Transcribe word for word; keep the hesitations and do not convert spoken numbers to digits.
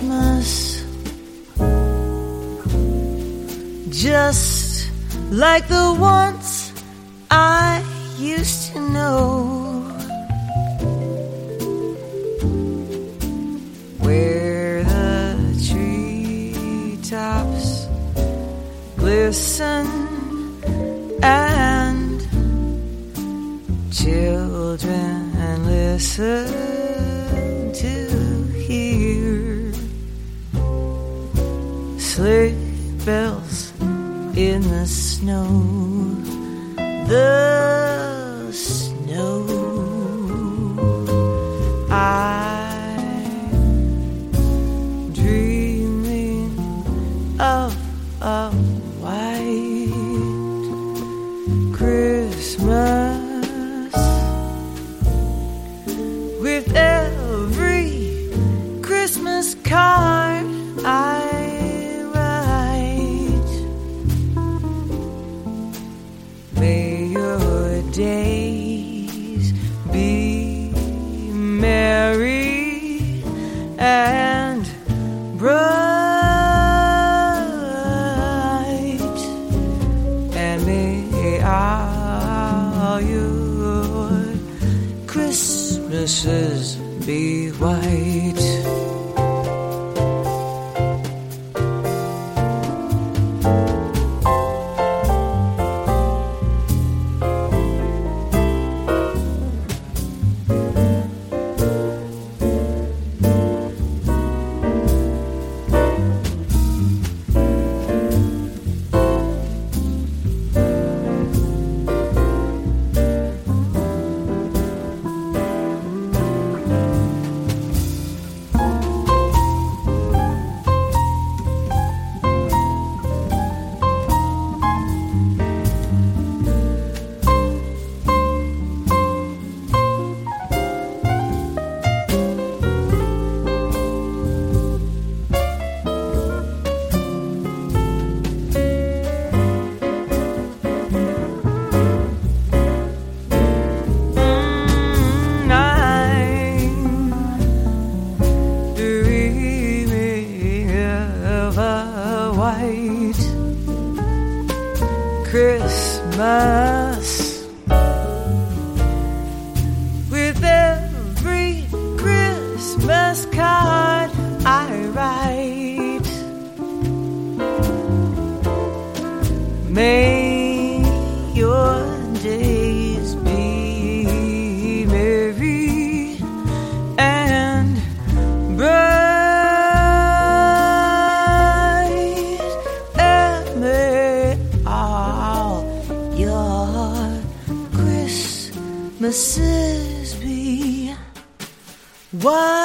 Christmas, just like the ones I used to know, where the treetops glisten and children listen to hear sleigh bells in the snow, the snow. I'm dreaming of a white Christmas, with every Christmas card I may your days be merry and bright, and may all your Christmases be white. Christmas, with every Christmas card I write, may your days be merry and bright. Christmases be white.